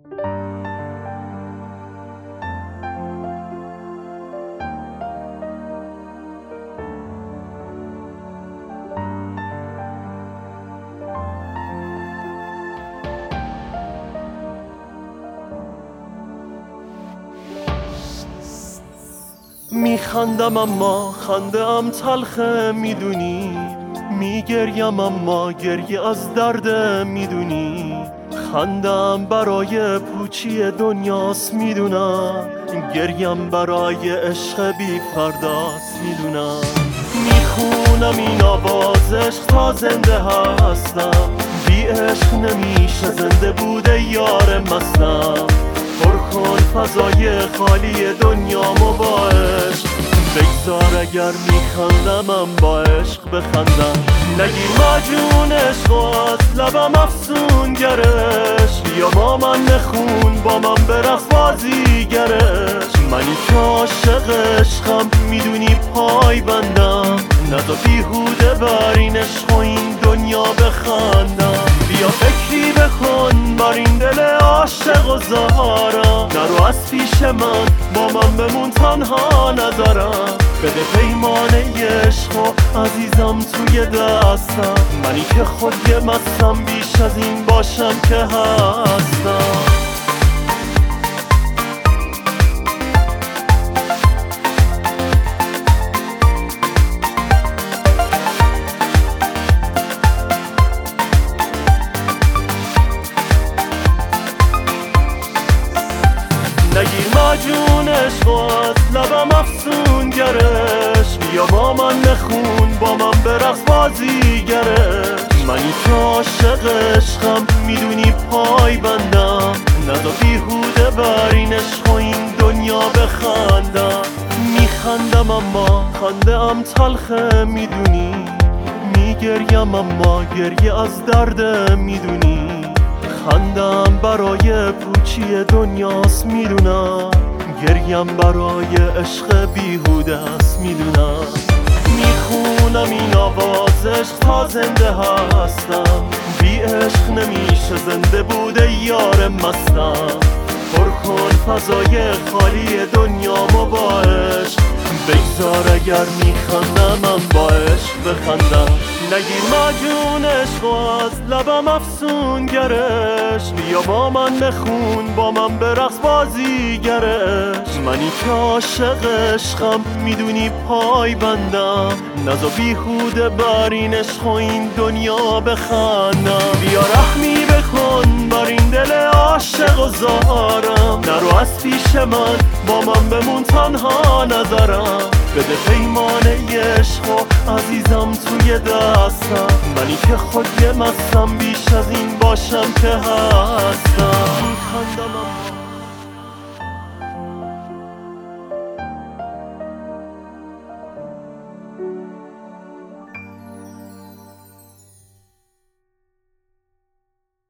میخندم اما خنده‌ام تلخه میدونی، میگریم اما گریه از درد میدونی. خندم برای پوچی دنیاست میدونم، گریم برای عشق بی فرداست میدونم. میخونم این آواز عشق تا زنده هستم، بی عشق نمیشه زنده بوده یار مستم. پر کن فضای خالی دنیامو با عشق، بگذار اگر میخندمم با عشق بخندم. نگیر مجنون عشق و از لبم افسون گرش، بیا با من نخون با من برقص بازیگرش. منی که عاشق عشقم میدونی پای بندم، نزا بیهوده بر این عشق و این دنیا بخندم. بیا فکری بکن بر این دل عاشق و زارم، نرو از پیش من با من بمون تنها نذارم. بده پیمانه عشق و عزیزم توی دستم، منی که خود یه مستم بیش از این باشم که هستم. نگیر مجنون عشق و از لبم افسون گرش، بیا با من نخون با من برقص بازیگرش. منی که عاشق عشقم میدونی پای بندم، نزا بیهوده بر این عشق و این دنیا بخندم. میخندم اما خنده‌ام تلخه میدونی، میگریم اما گریه از درد میدونی. خندم برای پوچی دنیاست میدونم، گریم برای عشق بیهوده است میدونم. میخونم این آواز عشق تا زنده هستم، بی عشق نمیشه زنده بوده یار مستم. پر کن فضای خالی دنیامو با عشق، بگذار اگر میخندمم با عشق بخندم. نگیر مجنون عشق و از لبم افسون گرش، بیا با من نخون با من برقص بازیگرش. منی که عاشق عشقم میدونی پای بندم، نزا بیهوده بر این عشق و این دنیا بخندم. بیا رحمی بکن بر این دل عاشق و زارم، نرو از پیش من با من بمون تنها نذارم. بده پیمانه عشق و عزیزم توی دستم، منی که خود یه مستم بیش از این باشم که هستم.